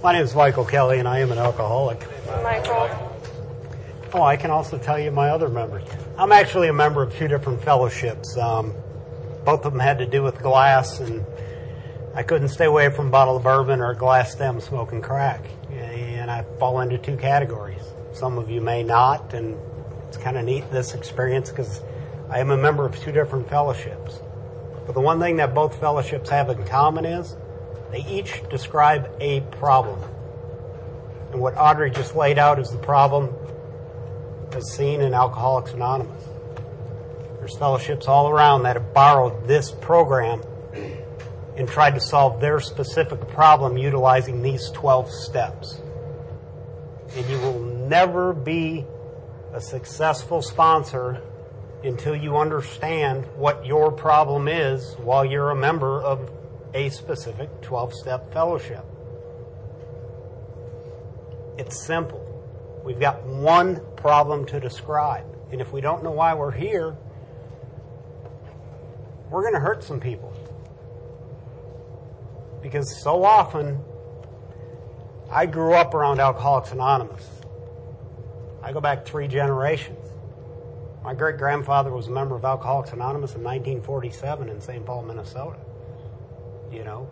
My name is Michael Kelly, and I am an alcoholic. Michael. Oh, I can also tell you my other members. I'm actually a member of two different fellowships. Both of them had to do with glass, and I couldn't stay away from a bottle of bourbon or a glass stem smoking crack. And I fall into two categories. Some of you may not, and it's kind of neat, this experience, because I am a member of two different fellowships. But the one thing that both fellowships have in common is they each describe a problem. And what Audrey just laid out is the problem as seen in Alcoholics Anonymous. There's fellowships all around that have borrowed this program and tried to solve their specific problem utilizing these 12 steps. And you will never be a successful sponsor until you understand what your problem is while you're a member of a specific 12-step fellowship. It's simple. We've got one problem to describe. And if we don't know why we're here, we're going to hurt some people. Because so often, I grew up around Alcoholics Anonymous. I go back 3 generations. My great-grandfather was a member of Alcoholics Anonymous in 1947 in St. Paul, Minnesota. You know,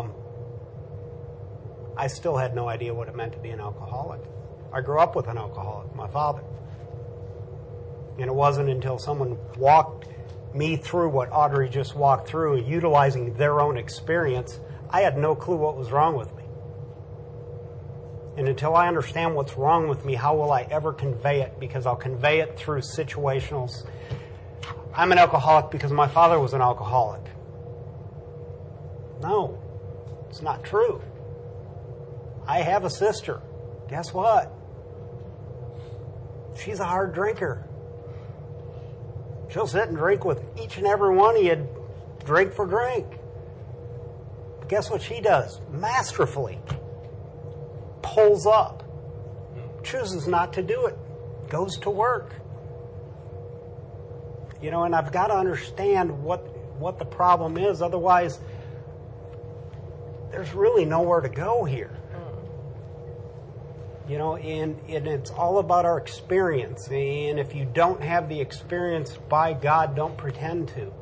I still had no idea what it meant to be an alcoholic. I grew up with an alcoholic, my father. And it wasn't until someone walked me through what Audrey just walked through, utilizing their own experience, I had no clue what was wrong with me. And until I understand what's wrong with me, how will I ever convey it? Because I'll convey it through situationals. I'm an alcoholic because my father was an alcoholic. No, it's not true. I have a sister. Guess what? She's a hard drinker. She'll sit and drink with each and every one of you, drink for drink. But guess what she does? Masterfully pulls up, chooses not to do it, goes to work. You know, and I've got to understand what the problem is. Otherwise, there's really nowhere to go here. You know, and it's all about our experience. And if you don't have the experience, by God, don't pretend to.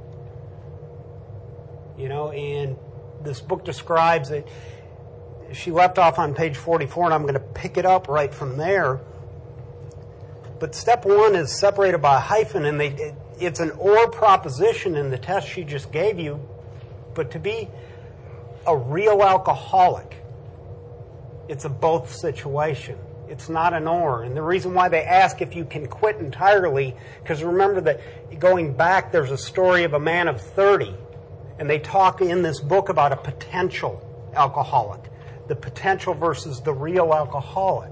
You know, and this book describes it. She left off on page 44, and I'm going to pick it up right from there. But step 1 is separated by a hyphen, and it's an or proposition in the test she just gave you. But to be a real alcoholic, it's a both situation. It's not an or. And the reason why they ask if you can quit entirely, because remember that going back, there's a story of a man of 30. And they talk in this book about a potential alcoholic. The potential versus the real alcoholic.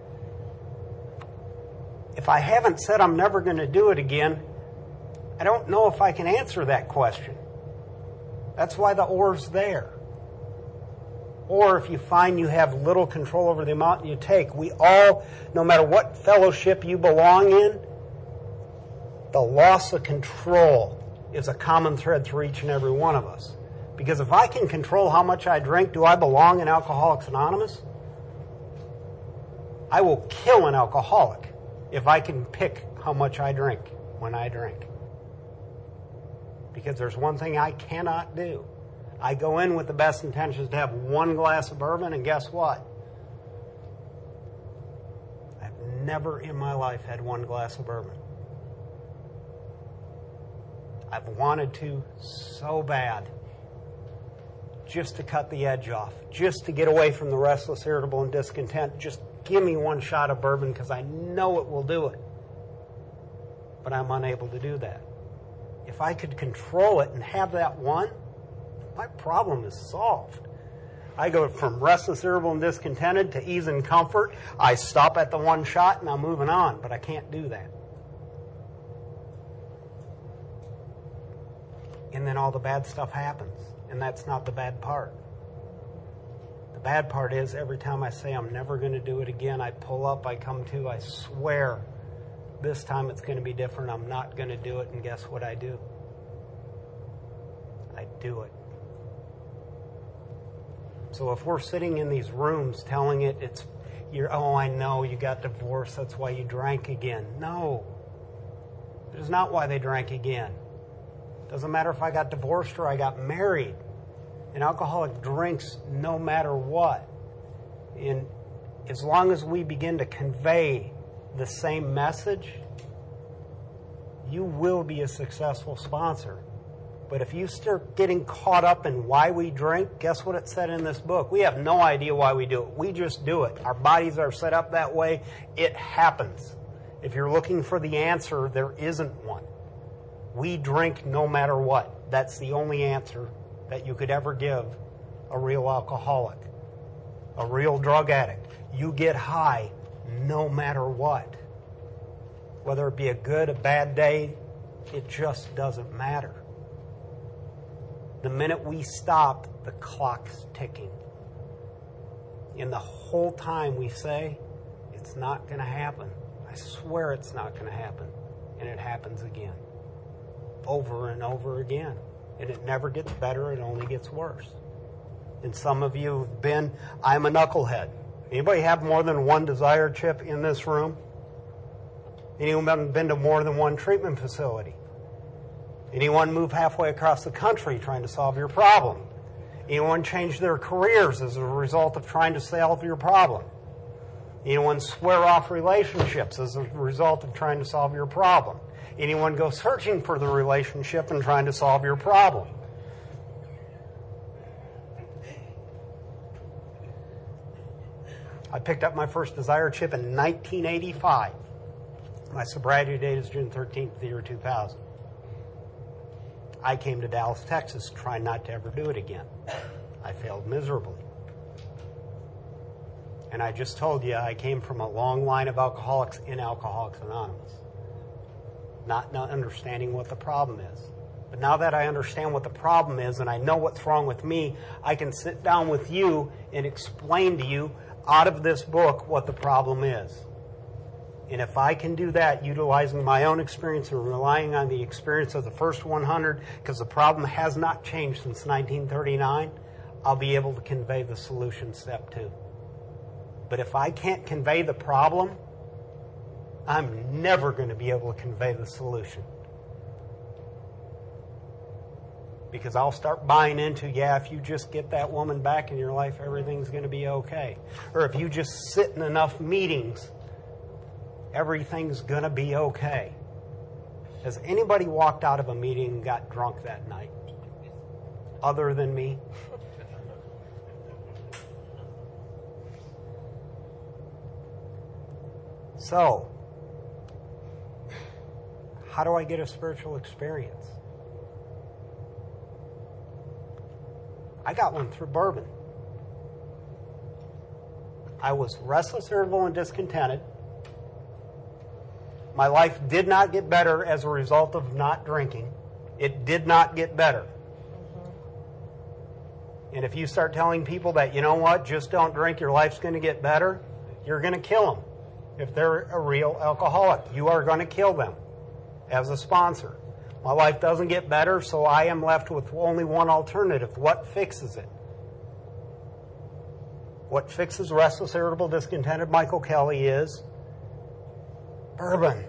If I haven't said I'm never going to do it again, I don't know if I can answer that question. That's why the or's there. Or if you find you have little control over the amount you take, we all, no matter what fellowship you belong in, the loss of control is a common thread through each and every one of us. Because if I can control how much I drink, do I belong in Alcoholics Anonymous? I will kill an alcoholic if I can pick how much I drink when I drink. Because there's one thing I cannot do. I go in with the best intentions to have 1 glass of bourbon, and guess what? I've never in my life had 1 glass of bourbon. I've wanted to so bad, just to cut the edge off, just to get away from the restless, irritable, and discontent. Just give me 1 shot of bourbon because I know it will do it. But I'm unable to do that. If I could control it and have that one, my problem is solved. I go from restless, irritable, and discontented to ease and comfort. I stop at the 1 shot and I'm moving on, but I can't do that. And then all the bad stuff happens, and that's not the bad part. The bad part is every time I say I'm never going to do it again, I pull up, I come to, I swear this time it's going to be different. I'm not going to do it, and guess what I do? I do it. So if we're sitting in these rooms telling oh, I know you got divorced, that's why you drank again. No. It is not why they drank again. Doesn't matter if I got divorced or I got married. An alcoholic drinks no matter what. And as long as we begin to convey the same message, you will be a successful sponsor. But if you start getting caught up in why we drink, guess what it said in this book? We have no idea why we do it. We just do it. Our bodies are set up that way. It happens. If you're looking for the answer, there isn't one. We drink no matter what. That's the only answer that you could ever give a real alcoholic, a real drug addict. You get high no matter what. Whether it be a good, a bad day, it just doesn't matter. The minute we stop, the clock's ticking. And the whole time we say, it's not going to happen. I swear it's not going to happen. And it happens again. Over and over again. And it never gets better, it only gets worse. And some of you have been, I'm a knucklehead. Anybody have more than one desire chip in this room? Anyone been to more than one treatment facility? Anyone move halfway across the country trying to solve your problem? Anyone change their careers as a result of trying to solve your problem? Anyone swear off relationships as a result of trying to solve your problem? Anyone go searching for the relationship and trying to solve your problem? I picked up my first desire chip in 1985. My sobriety date is June 13th, the year 2000. I came to Dallas, Texas, trying not to ever do it again. I failed miserably. And I just told you I came from a long line of alcoholics in Alcoholics Anonymous, not understanding what the problem is. But now that I understand what the problem is and I know what's wrong with me, I can sit down with you and explain to you out of this book what the problem is. And if I can do that, utilizing my own experience and relying on the experience of the first 100, because the problem has not changed since 1939, I'll be able to convey the solution step 2. But if I can't convey the problem, I'm never going to be able to convey the solution. Because I'll start buying into, if you just get that woman back in your life, everything's going to be okay. Or if you just sit in enough meetings, everything's going to be okay. Has anybody walked out of a meeting and got drunk that night? Other than me? So, how do I get a spiritual experience? I got one through bourbon. I was restless, irritable, and discontented. My life did not get better as a result of not drinking. It did not get better. And if you start telling people that, you know what, just don't drink, your life's going to get better, you're going to kill them. If they're a real alcoholic, you are going to kill them as a sponsor. My life doesn't get better, so I am left with only one alternative. What fixes it? What fixes restless, irritable, discontented Michael Kelly is bourbon.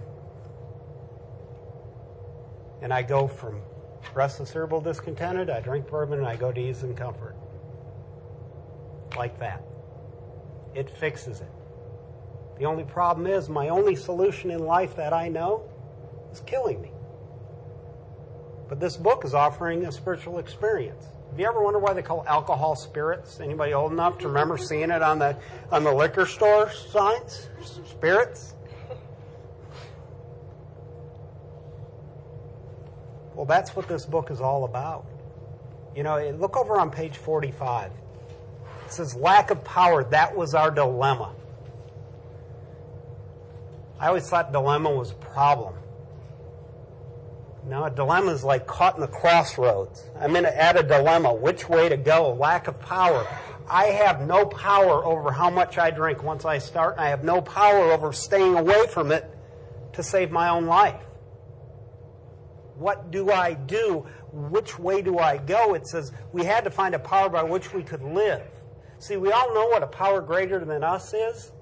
And I go from restless, irritable, discontented, I drink bourbon, and I go to ease and comfort. Like that. It fixes it. The only problem is my only solution in life that I know is killing me. But this book is offering a spiritual experience. Have you ever wondered why they call alcohol spirits? Anybody old enough to remember seeing it on the liquor store signs? Spirits? Well, that's what this book is all about. You know, look over on page 45. It says, lack of power, that was our dilemma. I always thought dilemma was a problem. No, a dilemma is like caught in the crossroads. I'm at a dilemma. Which way to go? Lack of power. I have no power over how much I drink once I start. And I have no power over staying away from it to save my own life. What do I do? Which way do I go? It says we had to find a power by which we could live. See, we all know what a power greater than us is,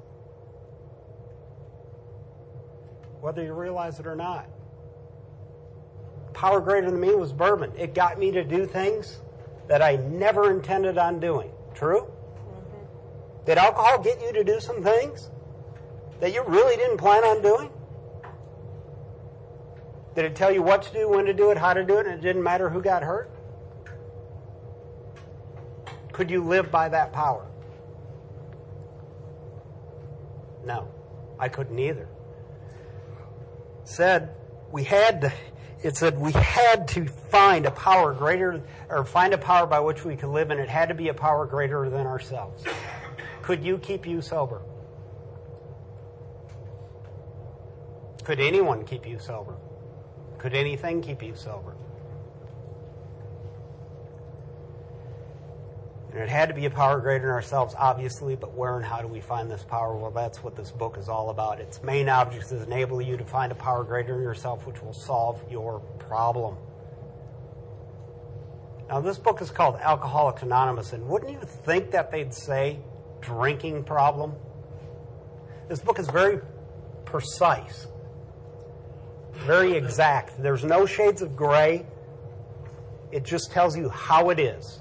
whether you realize it or not. Power greater than me was bourbon. It got me to do things that I never intended on doing. True? Mm-hmm. Did alcohol get you to do some things that you really didn't plan on doing? Did it tell you what to do, when to do it, how to do it, and it didn't matter who got hurt? Could you live by that power? No, I couldn't either. It said we had to find a power greater, or find a power by which we could live, and it had to be a power greater than ourselves. Could you keep you sober? Could anyone keep you sober? Could anything keep you sober? And it had to be a power greater than ourselves, obviously, but where and how do we find this power? Well, that's what this book is all about. Its main object is to enable you to find a power greater than yourself, which will solve your problem. Now, this book is called Alcoholics Anonymous, and wouldn't you think that they'd say drinking problem? This book is very precise, very exact. There's no shades of gray. It just tells you how it is.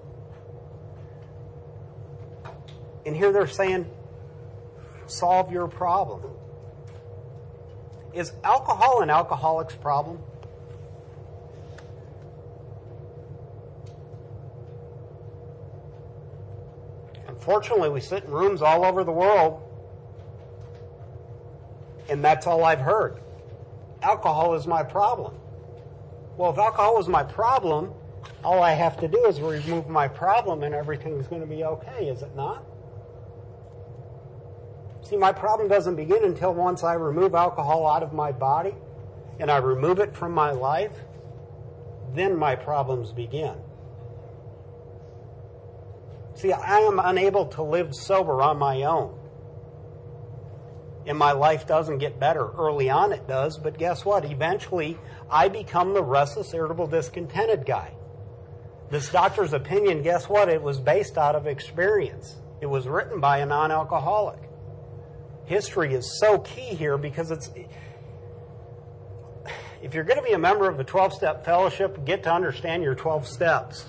And here they're saying, solve your problem. Is alcohol an alcoholic's problem? Unfortunately, we sit in rooms all over the world, and that's all I've heard. Alcohol is my problem. Well, if alcohol is my problem, all I have to do is remove my problem and everything's going to be okay, is it not? See, my problem doesn't begin until once I remove alcohol out of my body and I remove it from my life, then my problems begin. See, I am unable to live sober on my own. And my life doesn't get better. Early on it does, but guess what? Eventually, I become the restless, irritable, discontented guy. This doctor's opinion, guess what? It was based out of experience. It was written by a non-alcoholic. History is so key here because if you're going to be a member of a 12-step fellowship, get to understand your 12 steps.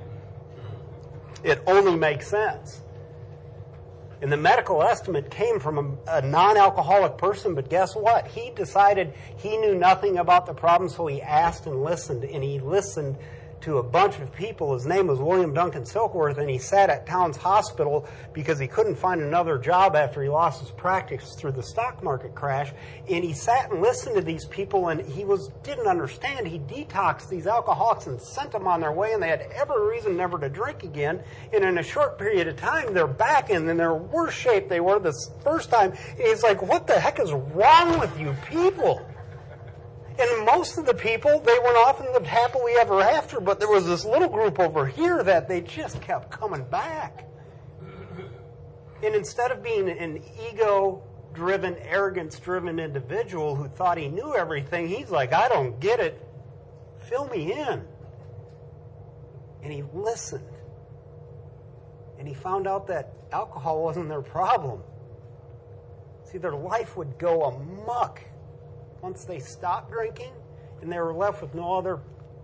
It only makes sense. And the medical estimate came from a non-alcoholic person, but guess what? He decided he knew nothing about the problem, so he asked and he listened to a bunch of people. His name was William Duncan Silkworth, and he sat at Towns Hospital because he couldn't find another job after he lost his practice through the stock market crash. And he sat and listened to these people, and he didn't understand. He detoxed these alcoholics and sent them on their way, and they had every reason never to drink again. And in a short period of time, they're back in their worst shape they were this first time. And he's like, what the heck is wrong with you people? And most of the people, they went off and lived happily ever after, but there was this little group over here that they just kept coming back. And instead of being an ego-driven, arrogance-driven individual who thought he knew everything, he's like, I don't get it. Fill me in. And he listened. And he found out that alcohol wasn't their problem. See, their life would go amok once they stopped drinking, and they were left with no other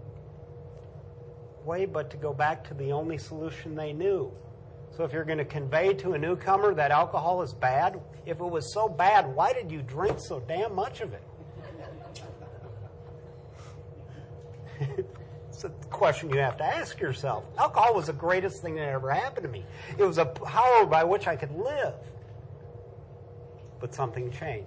way but to go back to the only solution they knew. So if you're going to convey to a newcomer that alcohol is bad, if it was so bad, why did you drink so damn much of it? It's a question you have to ask yourself. Alcohol was the greatest thing that ever happened to me. It was a power by which I could live. But something changed.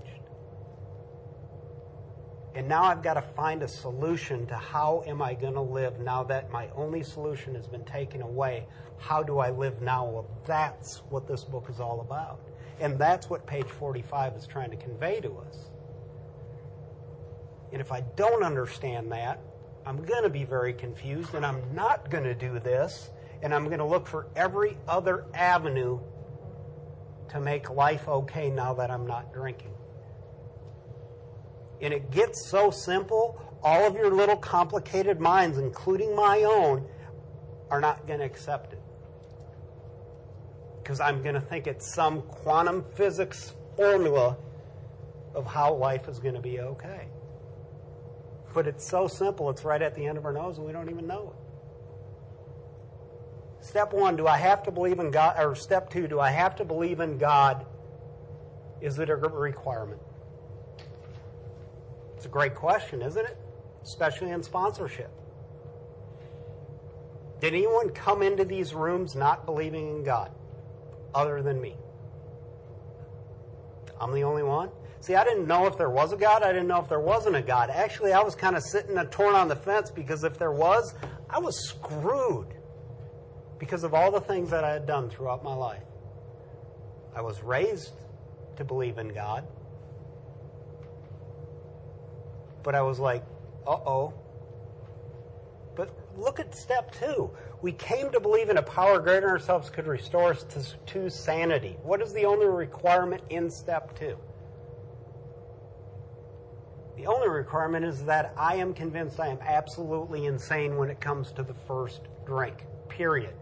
And now I've got to find a solution to how am I going to live now that my only solution has been taken away. How do I live now? Well, that's what this book is all about. And that's what page 45 is trying to convey to us. And if I don't understand that, I'm going to be very confused, and I'm not going to do this, and I'm going to look for every other avenue to make life okay now that I'm not drinking. And it gets so simple, all of your little complicated minds, including my own, are not going to accept it. because I'm going to think it's some quantum physics formula of how life is going to be okay. But it's so simple, it's right at the end of our nose and we don't even know it. Step one, do I have to believe in God? Or step two, do I have to believe in God? Is it a requirement? It's a great question, isn't it? Especially in sponsorship. Did anyone come into these rooms not believing in God other than me? I'm the only one? See, I didn't know if there was a God. I didn't know if there wasn't a God. Actually, I was kind of sitting and torn on the fence because if there was, I was screwed because of all the things that I had done throughout my life. I was raised to believe in God. But I was like, uh-oh. But look at step two. We came to believe in a power greater than ourselves could restore us to sanity. What is the only requirement in step two? The only requirement is that I am convinced I am absolutely insane when it comes to the first drink. Period.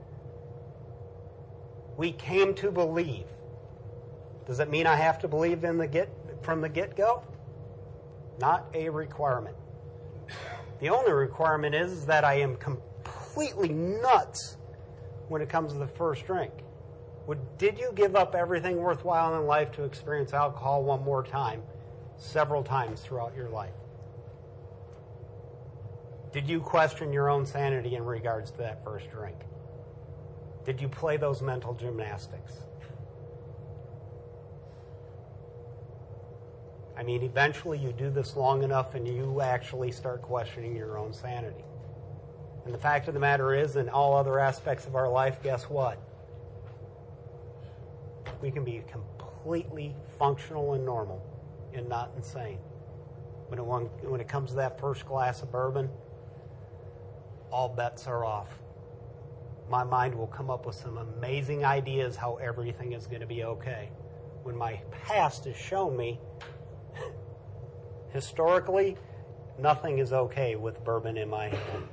We came to believe. Does it mean I have to believe from the get-go? Not a requirement. The only requirement is that I am completely nuts when it comes to the first drink. Did you give up everything worthwhile in life to experience alcohol one more time, several times throughout your life? Did you question your own sanity in regards to that first drink? Did you play those mental gymnastics? I mean, eventually you do this long enough and you actually start questioning your own sanity. And the fact of the matter is, in all other aspects of our life, guess what? We can be completely functional and normal and not insane. When it comes to that first glass of bourbon, all bets are off. My mind will come up with some amazing ideas how everything is going to be okay. When my past has shown me historically, nothing is okay with bourbon in my hand.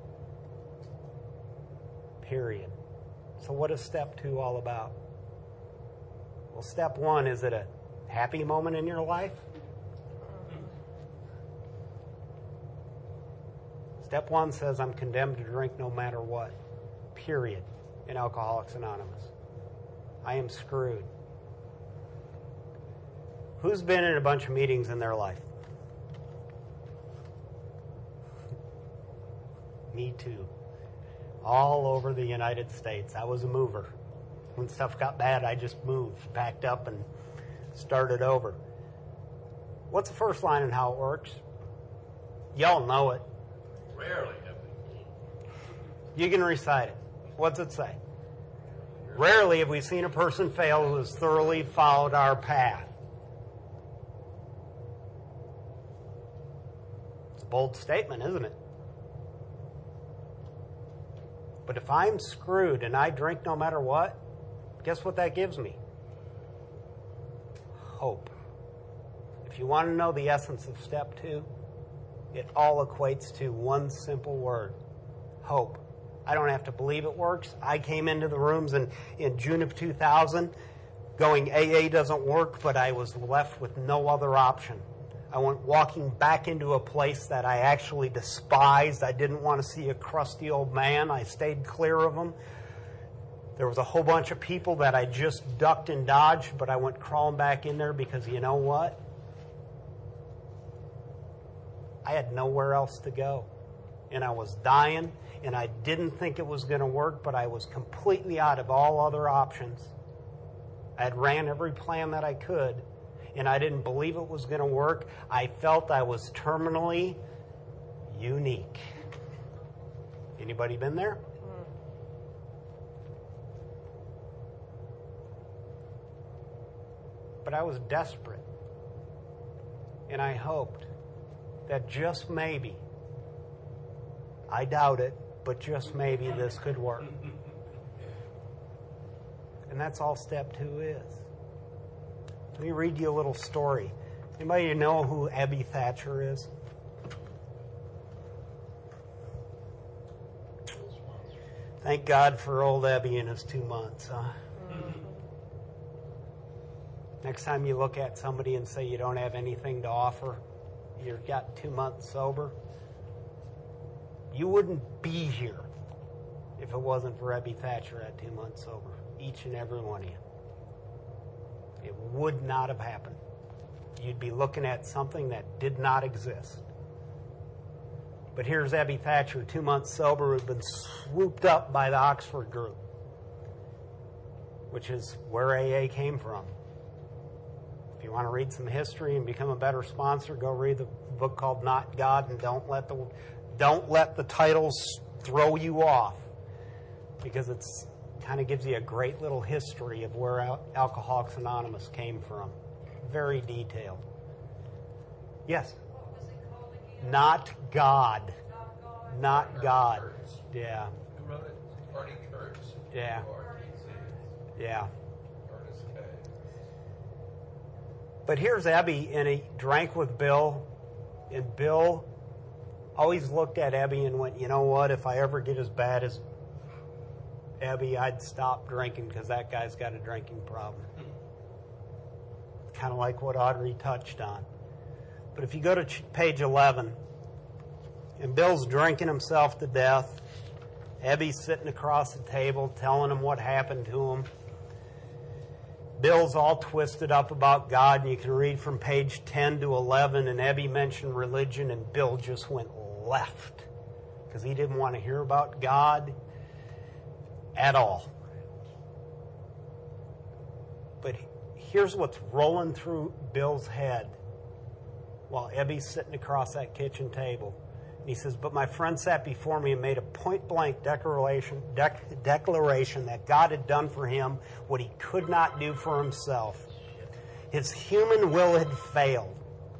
Period. So what is step two all about? Well, step one, is it a happy moment in your life? Step one says I'm condemned to drink no matter what. Period. In Alcoholics Anonymous. I am screwed. Who's been in a bunch of meetings in their life? Me too. All over the United States. I was a mover. When stuff got bad, I just moved, packed up, and started over. What's the first line and how it works? Y'all know it. Rarely have we. You can recite it. What's it say? Rarely have we seen a person fail who has thoroughly followed our path. It's a bold statement, isn't it? But if I'm screwed and I drink no matter what, guess what that gives me? Hope. If you want to know the essence of step two, it all equates to one simple word: hope. I don't have to believe it works. I came into the rooms in June of 2000 going, AA doesn't work, but I was left with no other option. I went walking back into a place that I actually despised. I didn't want to see a crusty old man. I stayed clear of him. There was a whole bunch of people that I just ducked and dodged, but I went crawling back in there because you know what? I had nowhere else to go. And I was dying, and I didn't think it was going to work, but I was completely out of all other options. I had ran every plan that I could, and I didn't believe it was going to work. I felt I was terminally unique. Anybody been there? But I was desperate. And I hoped that just maybe, I doubt it, but just maybe this could work. And that's all step two is. Let me read you a little story. Anybody know who Abby Thatcher is? Thank God for old Abby and his 2 months, huh? Next time you look at somebody and say you don't have anything to offer, you've got 2 months sober, you wouldn't be here if it wasn't for Ebby Thatcher at 2 months sober. Each and every one of you. It would not have happened. You'd be looking at something that did not exist. But here's Ebby Thatcher, 2 months sober, who'd been swooped up by the Oxford group, which is where AA came from. If you want to read some history and become a better sponsor, go read the book called Not God, and don't let the titles throw you off, because it's kind of gives you a great little history of where Alcoholics Anonymous came from. Very detailed. Yes? What was it called again? Not God. Not God. Not God. Kurtz. Yeah. Who wrote it? Artie Kurtz. Yeah. Kurtz. Yeah. Ernest K. But here's Ebby, and he drank with Bill, and Bill always looked at Ebby and went, you know what, if I ever get as bad as Ebby, I'd stop drinking because that guy's got a drinking problem. Kind of like what Audrey touched on. But if you go to page 11, and Bill's drinking himself to death, Ebby's sitting across the table telling him what happened to him. Bill's all twisted up about God, and you can read from page 10 to 11, and Ebby mentioned religion, and Bill just went left because he didn't want to hear about God at all. But here's what's rolling through Bill's head while Ebby's sitting across that kitchen table. And he says, but my friend sat before me and made a point-blank declaration that God had done for him what he could not do for himself. His human will had failed.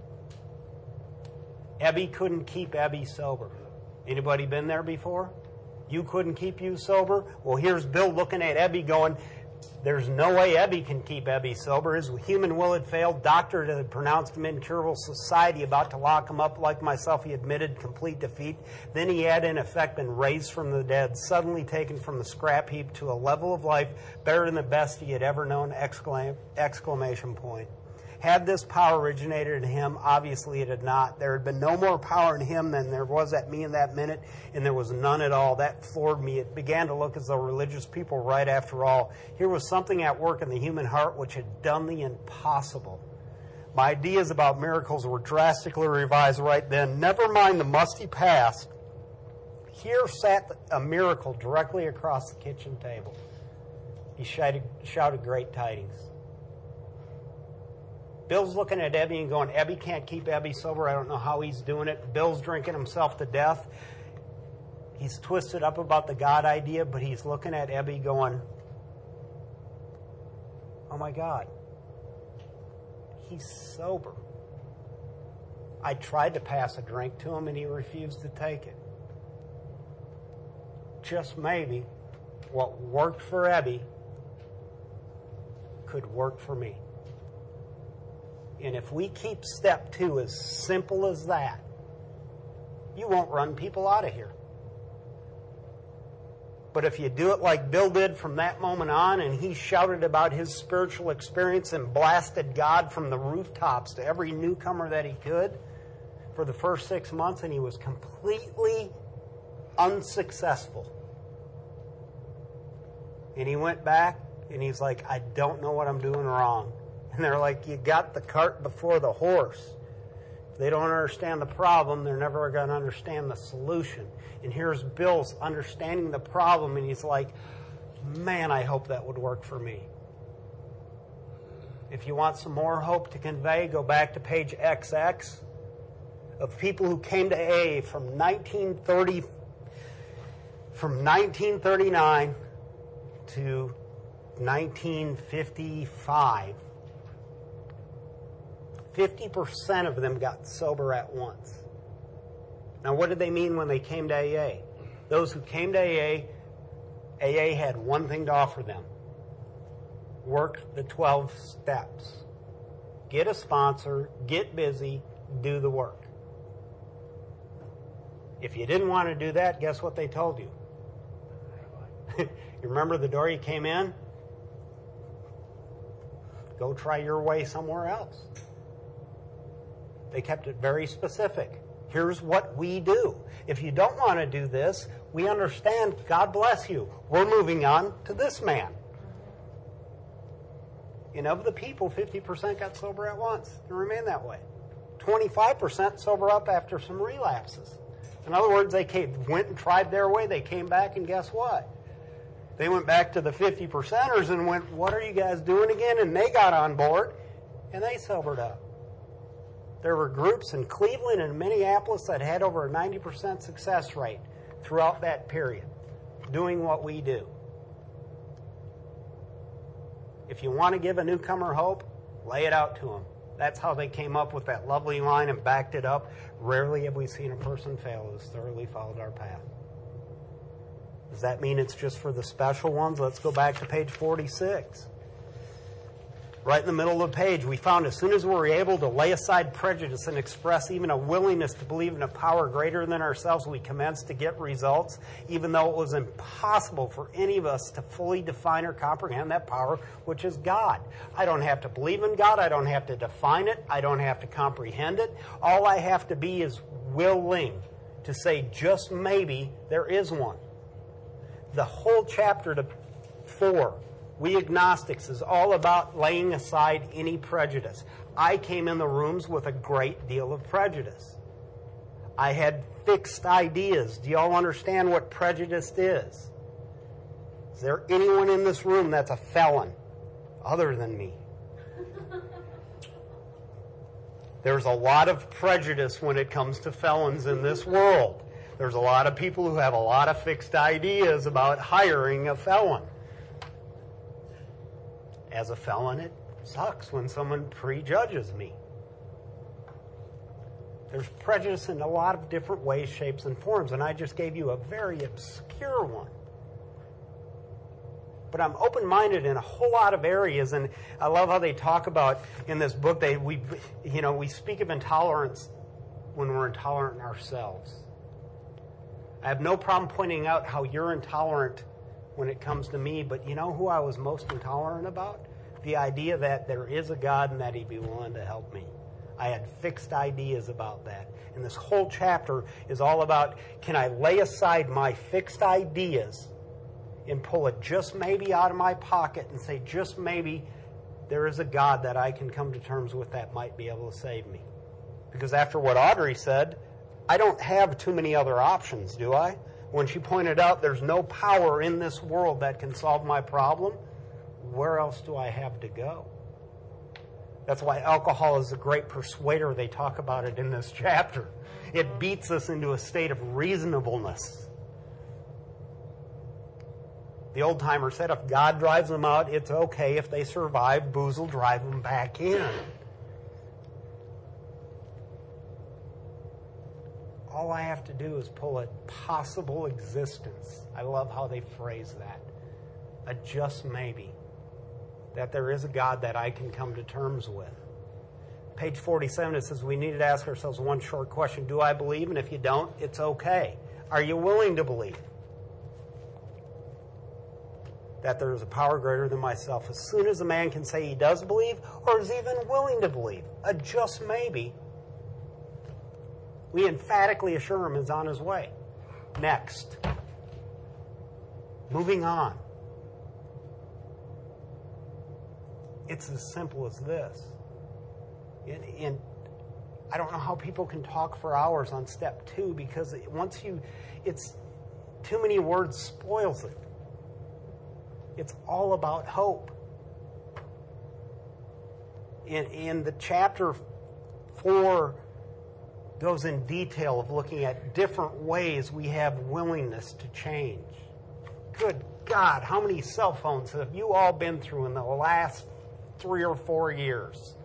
Ebby couldn't keep Ebby sober. Anybody been there before? You couldn't keep you sober? Well, here's Bill looking at Ebby going, there's no way Ebby can keep Ebby sober. His human will had failed. Doctor had pronounced him incurable. Society about to lock him up. Like myself, he admitted complete defeat. Then he had, in effect, been raised from the dead, suddenly taken from the scrap heap to a level of life better than the best he had ever known! Exclamation point. Had this power originated in him? Obviously it had not. There had been no more power in him than there was at me in that minute, and there was none at all. That floored me. It began to look as though religious people were right after all. Here was something at work in the human heart which had done the impossible. My ideas about miracles were drastically revised right then. Never mind the musty past. Here sat a miracle directly across the kitchen table. He shouted great tidings. Bill's looking at Ebby and going, Ebby can't keep Ebby sober. I don't know how he's doing it. Bill's drinking himself to death. He's twisted up about the God idea, but he's looking at Ebby going, oh my God, he's sober. I tried to pass a drink to him and he refused to take it. Just maybe what worked for Ebby could work for me. And if we keep step 2 as simple as that, you won't run people out of here. But if you do it like Bill did from that moment on, and he shouted about his spiritual experience and blasted God from the rooftops to every newcomer that he could for the first 6 months, and he was completely unsuccessful. And he went back and he's like, I don't know what I'm doing wrong. And they're like, you got the cart before the horse. If they don't understand the problem, they're never going to understand the solution. And here's Bill's understanding the problem, and he's like, man, I hope that would work for me. If you want some more hope to convey, go back to page XX of people who came to AA from 1939 to 1955. 50% of them got sober at once. Now, what did they mean when they came to AA? Those who came to AA had one thing to offer them. Work the 12 steps. Get a sponsor, get busy, do the work. If you didn't want to do that, guess what they told you? You remember the door you came in? go try your way somewhere else. They kept it very specific. Here's what we do. If you don't want to do this, we understand. God bless you. We're moving on to this man. And of the people, 50% got sober at once and remained that way. 25% sober up after some relapses. In other words, they went and tried their way. They came back, and guess what? They went back to the 50%ers and went, what are you guys doing again? And they got on board, and they sobered up. There were groups in Cleveland and Minneapolis that had over a 90% success rate throughout that period, doing what we do. If you want to give a newcomer hope, lay it out to them. That's how they came up with that lovely line and backed it up. Rarely have we seen a person fail who's thoroughly followed our path. Does that mean it's just for the special ones? Let's go back to page 46. Right in the middle of the page, we found as soon as we were able to lay aside prejudice and express even a willingness to believe in a power greater than ourselves, we commenced to get results, even though it was impossible for any of us to fully define or comprehend that power, which is God. I don't have to believe in God. I don't have to define it. I don't have to comprehend it. All I have to be is willing to say, just maybe, there is one. The whole chapter to 4, we agnostics, is all about laying aside any prejudice. I came in the rooms with a great deal of prejudice. I had fixed ideas. Do you all understand what prejudice is? Is there anyone in this room that's a felon other than me? There's a lot of prejudice when it comes to felons in this world. There's a lot of people who have a lot of fixed ideas about hiring a felon. As a felon, it sucks when someone prejudges me. There's prejudice in a lot of different ways, shapes, and forms, and I just gave you a very obscure one. But I'm open-minded in a whole lot of areas, and I love how they talk about in this book. We speak of intolerance when we're intolerant ourselves. I have no problem pointing out how you're intolerant when it comes to me, but you know who I was most intolerant about? The idea that there is a God and that He'd be willing to help me. I had fixed ideas about that. And this whole chapter is all about, can I lay aside my fixed ideas and pull a just maybe out of my pocket and say, just maybe there is a God that I can come to terms with that might be able to save me. Because after what Audrey said, I don't have too many other options, do I? When she pointed out there's no power in this world that can solve my problem, where else do I have to go? That's why alcohol is a great persuader. They talk about it in this chapter. It beats us into a state of reasonableness. The old timer said if God drives them out, it's okay. If they survive, booze will drive them back in. All I have to do is pull a possible existence. I love how they phrase that. A just maybe. That there is a God that I can come to terms with. Page 47, it says we need to ask ourselves one short question. Do I believe? And if you don't, it's okay. Are you willing to believe that there is a power greater than myself? As soon as a man can say he does believe or is even willing to believe, a just maybe, we emphatically assure him is on his way. Next. Moving on. It's as simple as this. And I don't know how people can talk for hours on step 2 because it's too many words spoils it. It's all about hope. In the chapter 4 goes in detail of looking at different ways we have willingness to change. Good God, how many cell phones have you all been through in the last 3 or 4 years?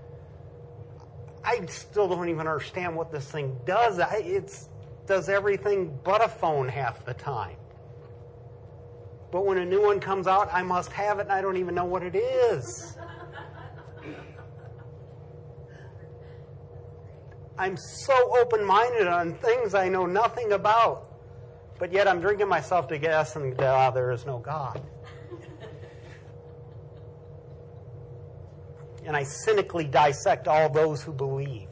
I still don't even understand what this thing does. It does everything but a phone half the time. But when a new one comes out, I must have it, and I don't even know what it is. I'm so open-minded on things I know nothing about. But yet I'm drinking myself to death and there is no God. and I cynically dissect all those who believe.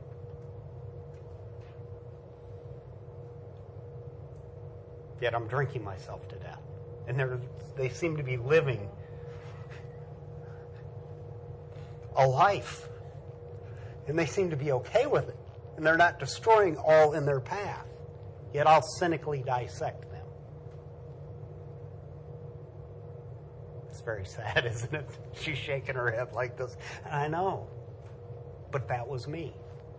Yet I'm drinking myself to death. And they seem to be living a life. And they seem to be okay with it. And they're not destroying all in their path. Yet I'll cynically dissect them. It's very sad, isn't it? She's shaking her head like this. And I know. But that was me.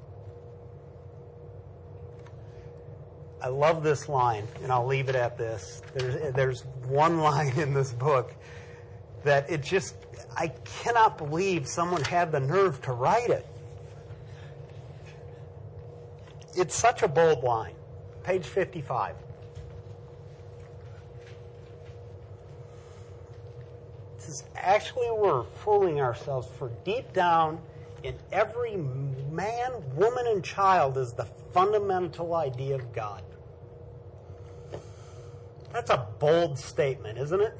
I love this line, and I'll leave it at this. There's one line in this book that I cannot believe someone had the nerve to write it. It's such a bold line. Page 55. It says, actually we're fooling ourselves, for deep down in every man, woman, and child is the fundamental idea of God. That's a bold statement, isn't it?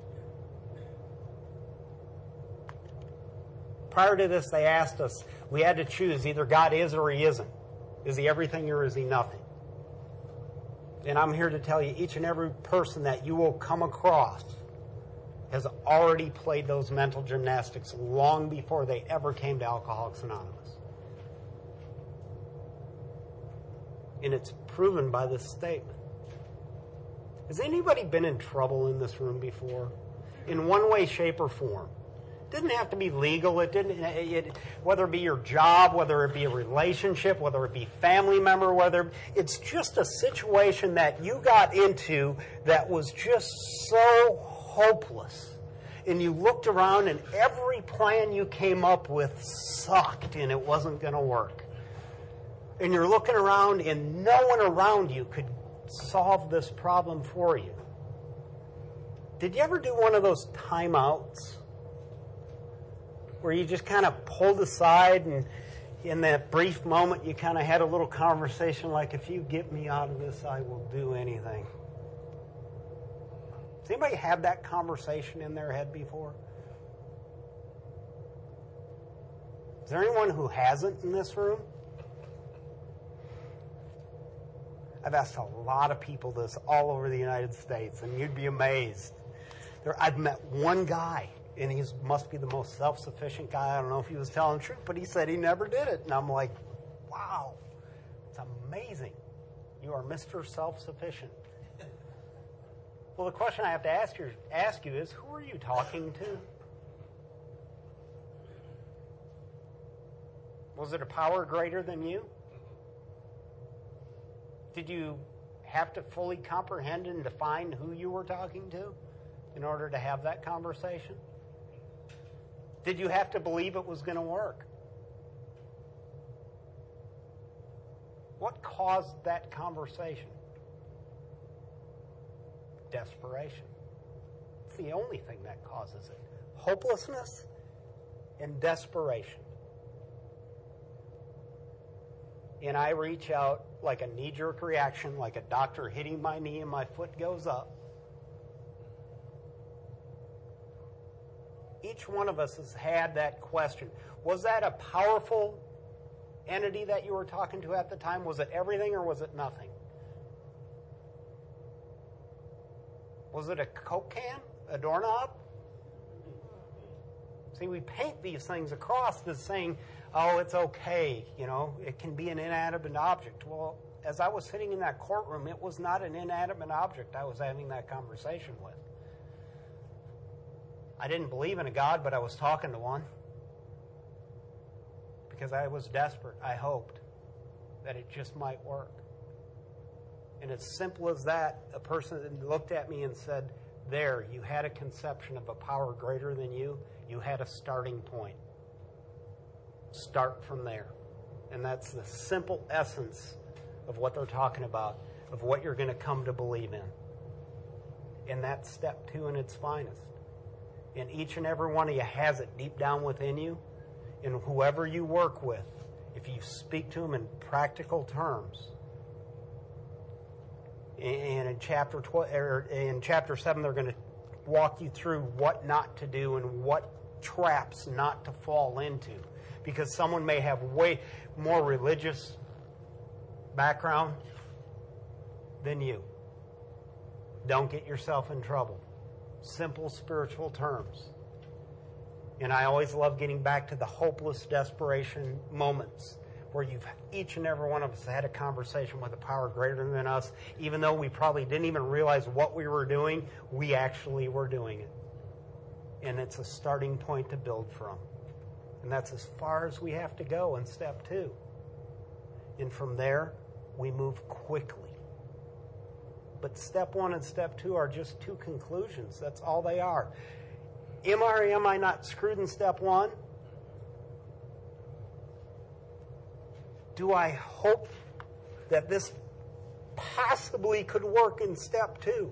Prior to this, they asked us, we had to choose either God is or He isn't. Is He everything or is He nothing? And I'm here to tell you, each and every person that you will come across has already played those mental gymnastics long before they ever came to Alcoholics Anonymous. And it's proven by this statement. Has anybody been in trouble in this room before? In one way, shape, or form? It didn't have to be legal. Whether it be your job, whether it be a relationship, whether it be family member, it's just a situation that you got into that was just so hopeless. And you looked around and every plan you came up with sucked and it wasn't going to work. And you're looking around and no one around you could solve this problem for you. Did you ever do one of those timeouts where you just kind of pulled aside and in that brief moment you kind of had a little conversation like, if you get me out of this, I will do anything? Has anybody had that conversation in their head before? Is there anyone who hasn't in this room? I've asked a lot of people this all over the United States, and you'd be amazed. I've met one guy, and he must be the most self-sufficient guy. I don't know if he was telling the truth, but he said he never did it. And I'm like, wow, it's amazing. You are Mr. Self-Sufficient. Well, the question I have to ask you is, who are you talking to? Was it a power greater than you? Did you have to fully comprehend and define who you were talking to in order to have that conversation? Did you have to believe it was going to work? What caused that conversation? Desperation. It's the only thing that causes it. Hopelessness and desperation. And I reach out like a knee-jerk reaction, like a doctor hitting my knee and my foot goes up. Each one of us has had that question. Was that a powerful entity that you were talking to at the time? Was it everything or was it nothing? Was it a Coke can? A doorknob? See, we paint these things across as saying, oh, it's okay, it can be an inanimate object. Well, as I was sitting in that courtroom, it was not an inanimate object I was having that conversation with. I didn't believe in a God, but I was talking to one. Because I was desperate. I hoped that it just might work. And as simple as that, a person looked at me and said, there, you had a conception of a power greater than you. You had a starting point. Start from there. And that's the simple essence of what they're talking about, of what you're going to come to believe in. And that's step 2 in its finest. And each and every one of you has it deep down within you. And whoever you work with, if you speak to them in practical terms, and in chapter 7, they're going to walk you through what not to do and what traps not to fall into. Because someone may have way more religious background than you. Don't get yourself in trouble. Simple spiritual terms. And I always love getting back to the hopeless desperation moments where each and every one of us had a conversation with a power greater than us. Even though we probably didn't even realize what we were doing, we actually were doing it. And it's a starting point to build from. And that's as far as we have to go in step 2. And from there, we move quickly. But step 1 and step 2 are just 2 conclusions. That's all they are. Am I or am I not screwed in step 1? Do I hope that this possibly could work in step 2?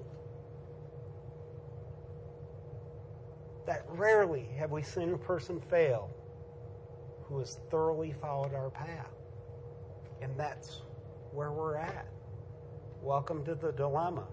That rarely have we seen a person fail who has thoroughly followed our path. And that's where we're at. Welcome to the dilemma.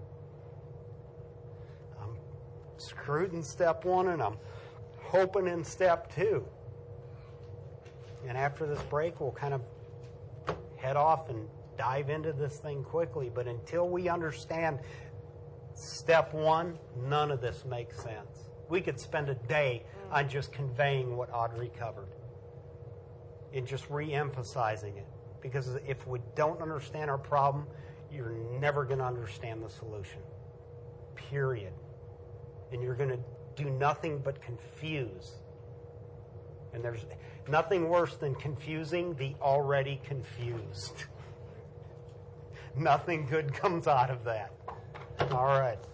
I'm screwed in step 1 and I'm hoping in step 2. And after this break, we'll kind of head off and dive into this thing quickly. But until we understand step 1, none of this makes sense. We could spend a day on just conveying what Audrey covered and just re-emphasizing it. Because if we don't understand our problem, you're never going to understand the solution. Period. And you're going to do nothing but confuse. And there's nothing worse than confusing the already confused. Nothing good comes out of that. All right.